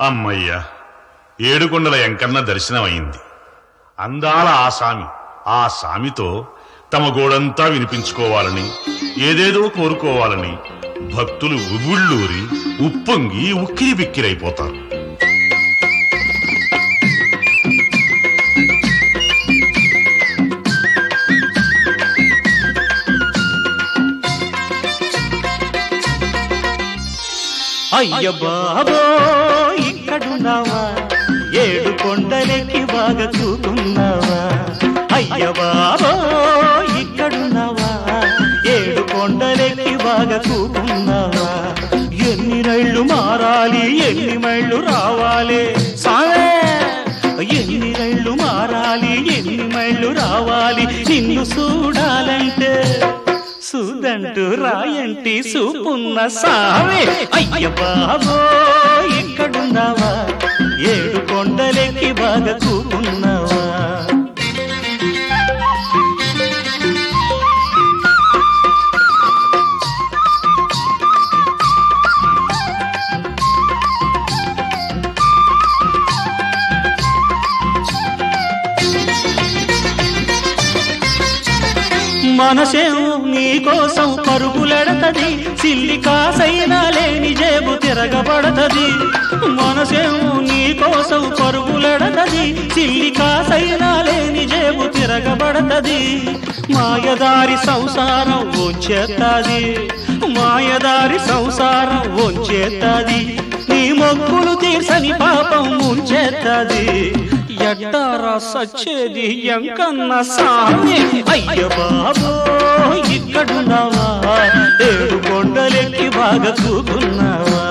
అమ్మయ్యా, ఏడుకొండల ఎంకన్న దర్శనమైంది. అందాల ఆ సామితో తమ గోడంతా వినిపించుకోవాలని, ఏదేదో కోరుకోవాలని భక్తులు ఉవ్వుళ్ళూరి ఉప్పొంగి ఉక్కిరి బిక్కిరైపోతారు. అయ్య బాబో ఇక్కడున్నావా, ఏడు కొండలెక్కి బాగా కూకున్నావా. అయ్య బాబో ఇక్కడున్నావా, ఏడు కొండలెక్కి బాగా కూకున్నావా. ఎన్ని రైళ్ళు మారాలి, ఎన్ని మైళ్ళు రావాలి సామే. ఎన్ని రైళ్ళు మారాలి, ఎన్ని మైళ్ళు రావాలి నిన్ను చూడాలంటే. సుదంటూ రాయంటి సూపున్న సామే. అయ్య బాబో ఇక్కడున్నావా, ఏడు కొండలెక్కి బాగా కూకున్నావా. మనసేమో నీకోసం పరుగులెడతది, సిల్లి కాసైనా లేని జేబు తిరగబడతది. మనసేమో నీకోసం పరుగులెడతది, సిల్లి కాసైనా లేని జేబు తిరగబడతది. మాయదారి సంసారం వంచేత్తది, మాయదారి సంసారం వంచేత్తది. నీ మొక్కులు తీర్చని పాపం ముంచేత్తది. ఎట్టారా సచ్చేది ఎంకన్న సామి. అయ్య బాబో ఇక్కడున్నావా, ఏడు కొండలెక్కి బాగా కూకున్నావా.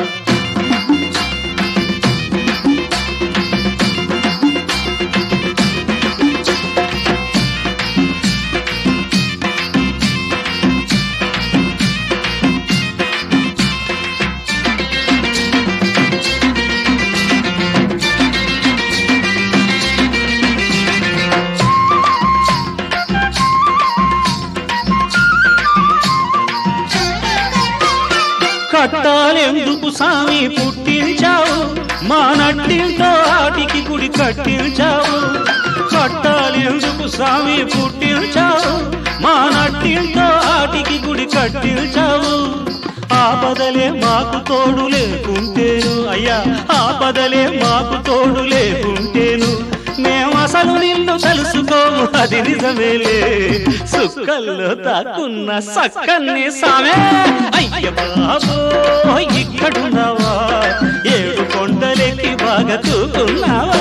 కట్టాలెందుకు సామి పుట్టించావు, మా నట్టింటో ఆటికి గుడి కట్టించావు. కట్టాలెందుకు సామి పుట్టించావు, మా నట్టింటో ఆటికి గుడి కట్టించావు. ఆపదలే మాకు తోడు లేకుంటేను, అయ్యా ఆపదలే మాకు తోడు లేకుంటేను. మేమసలు నిన్ను తెలుసుకోము అది నిజమేలే, సుక్కల్లో తాకున్న సక్కన్ని సామే. అయ్య బాబో ఇక్కడున్నావా, ఏడు కొండలెక్కి బాగా కూకున్నావా.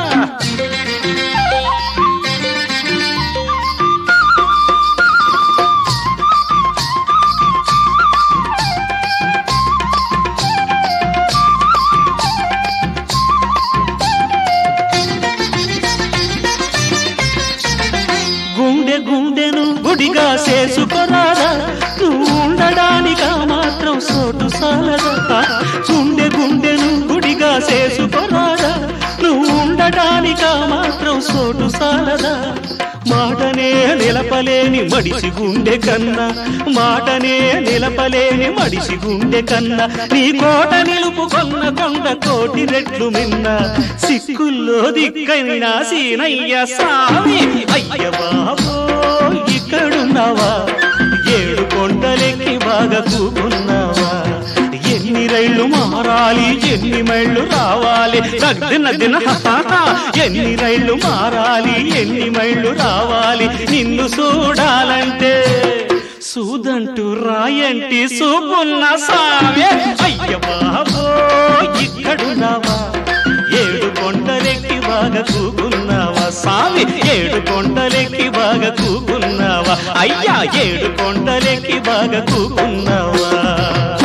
గుండెను గుడిగా చేసుకొరాదా, నువ్వు ఉండడానికా మాత్రం సోటు సాలదా. గుండెను గుడిగా చేసుకొరాదా, నువ్వు ఉండడానికా మాత్రం సోటు సాలదా. మాటనే నిలపలేని మడిసి గుండె కన్నా, మాటనే నిలపలేని మడిసి గుండె కన్నా. నీ కోట నిలుపుకొన్న కొండ కోటి రెట్లు మిన్న, సిక్కుల్లో దిక్కైనా సీనయ్య సామి. అయ్య బాబో ఇక్కడున్నావా, ఏడు కొండలెక్కి బాగా కూకున్నావా. ఎన్ని రైళ్ళు మారాలి, ఎన్ని మైళ్ళు రావాలి దిన ఎన్ని రైళ్ళు మారాలి, ఎన్ని మైళ్ళు రావాలి నిన్ను చూడాలంటే. సూదంటూ రాయంటి సూపున్న సామే. అయ్య బాబో ఇక్కడున్నావా, ఏడు కొండలెక్కి బాగా కూకున్నావా సామి. ఏడు కొండలెక్కి బాగా కూకున్నావా, అయ్యా ఏడు కొండలెక్కి బాగా కూకున్నావా.